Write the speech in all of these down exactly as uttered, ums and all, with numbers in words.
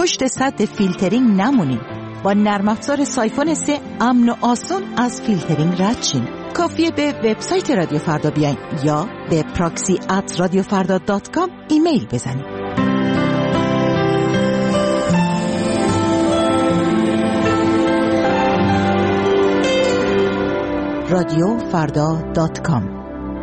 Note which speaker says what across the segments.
Speaker 1: پشت سد فیلترینگ نمونین. با نرم افزار سایفون سه امن و آسون از فیلترینگ رد شین. کافیه به وبسایت رادیو فردا بیاین یا به پراکسی ات رادیو فردا دات کام ایمیل بزنید. رادیو فردا دات کام.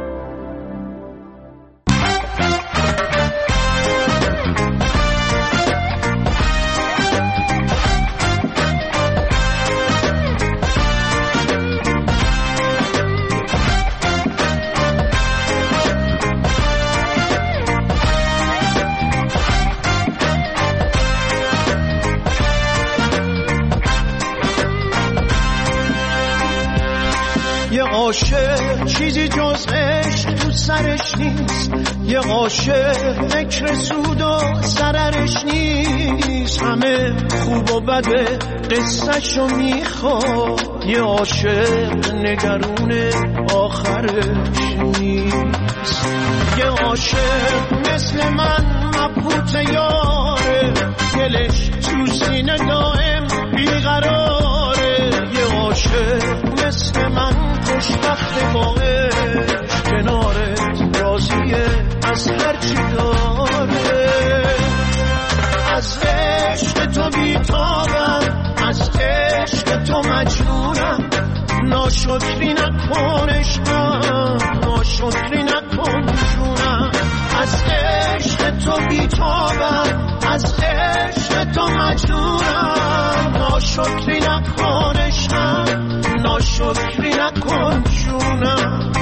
Speaker 2: یه عاشق چیزی جز عشق تو سرش نیست، یه عاشق فکر سود و ضررش نیست، همه خوب و بده قصه‌شو میخواد، یه عاشق نگرون آخرش نیست. یه عاشق مثل من مبهوت یاره، دلش تو سینه دائم بیقراره، یه عاشق مثل من خوشبخت با عشق، کنارت راضیه از هرچی داره. از عشق تو بیتابم، از عشق تو مجنونم، ناشکری نکن عشقم، ناشکری نکن جونم. از عشق تو بیتابم، از عشق تو مجنونم، ناشکری نکن عشقم، ناشکری نکن جونم.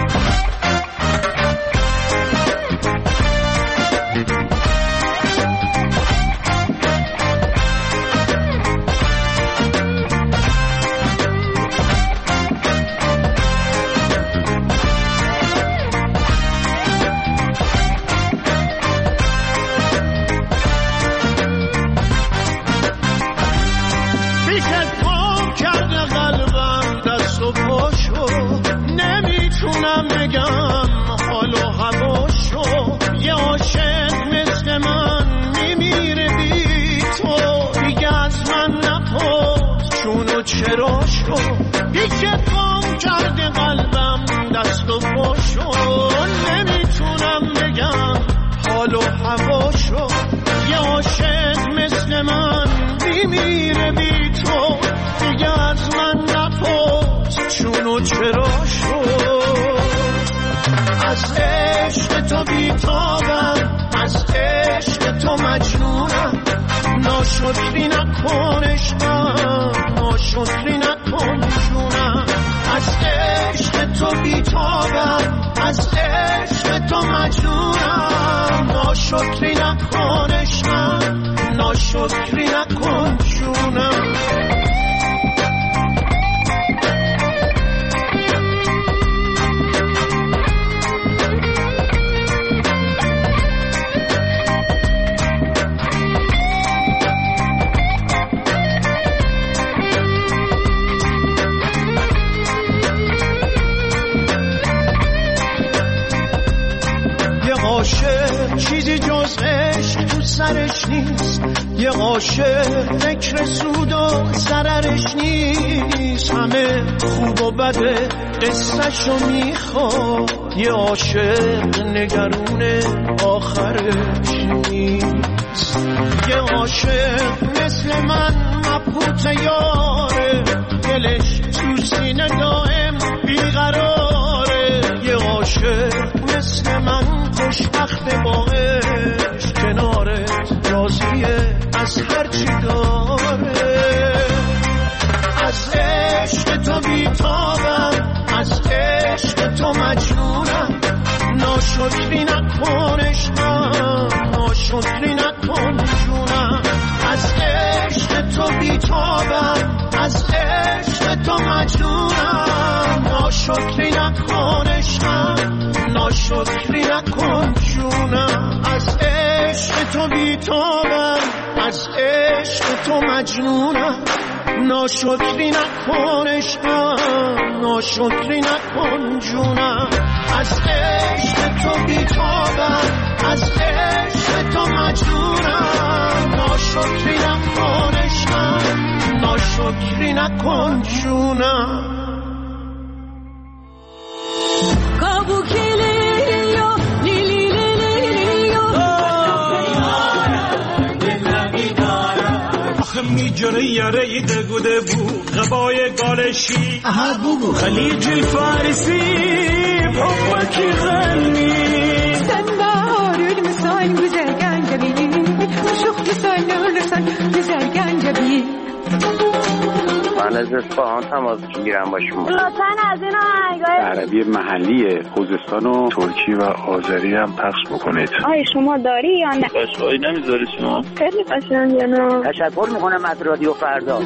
Speaker 2: نمیتونم بگم حال و هواشو، یه عاشق مثل من میمیره بی تو، دیگه از من نپرس چون و چراشو، پیشت گم کرده قلبم دست و پاشو، نمیتونم بگم حال و هواشو، یه عاشق مثل من میمیره بی تو، دیگه از من نپرس چون و چراشو. از عشق تو بیتابم، از عشق تو مجنونم، ناشکری نکن عشقم، ناشکری نکن جونم. از عشق تو بیتابم، از عشق تو مجنونم، ناشکری نکن عشقم، ناشکری نکن جونم. عاشق چیزی جز عشق تو سرش نیست، یه عاشق فکر سود و ضررش نیست، همه خوب و بده قصه‌شو میخواد، یه عاشق نگرون آخرش نیست. یه عاشق مثل من مبهوت یاره، دلش تو سینه دائم بیقراره، یه عاشق مثل من خوشبخت با عشق، کنارت راضیه از هرچی داره. از عشق تو بیتابم، از عشق تو مجنونم، ناشکری نکن عشقم، ناشکری نکن جونم. از عشق تو بیتابم، از عشق تو مجنونم، ناشکری نکن عشقم، ناشکری نکن جونم. از عشق تو بیتابم، از عشق تو مجنونم، ناشکری نکن عشقم، ناشکری نکن جونم. از عشق تو بیتابم، از عشق تو مجنونم، ناشکری نکن ناشکری نکن جونم.
Speaker 3: میجره یاره دگوده بو غبای گالشی
Speaker 2: اها بو
Speaker 3: خلیج الفارسی بحبکی غنی
Speaker 4: sen baharül misal güzel gencebi şuh misal nurlusan güzel gencebi.
Speaker 5: من از اصفهان تماس میگیرم با شما.
Speaker 6: لطفاً از این آهنگای
Speaker 7: عربی محلی خوزستان و ترکی و آذری هم پخش بکنید.
Speaker 6: آی شما داری یا نه؟
Speaker 5: باشایی نمیذاری شما؟
Speaker 6: خیلی قشنگه نه.
Speaker 5: تشکر میکنم از رادیو فردا.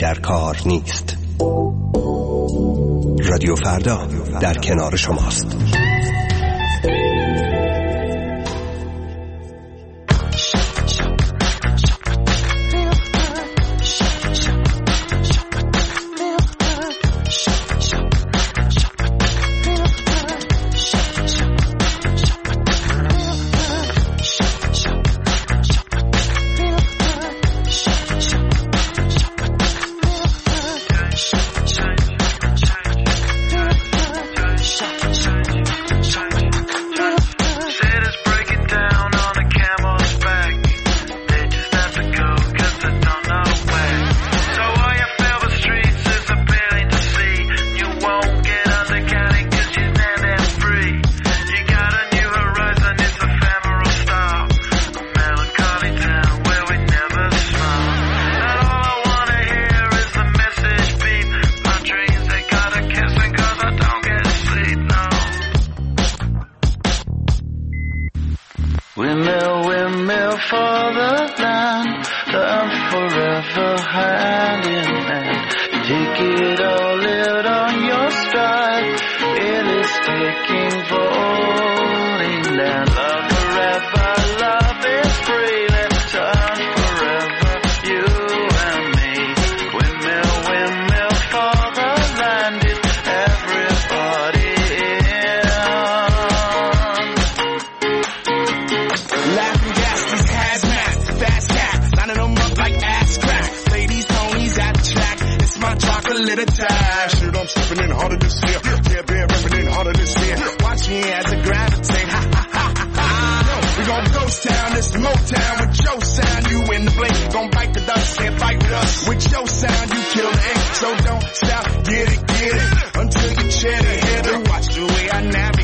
Speaker 8: در کار نیست. رادیو فردا در کنار شماست.
Speaker 9: With your sound, you kill the ink. So don't stop, get it, get it, until you chat it. Watch the way I nap.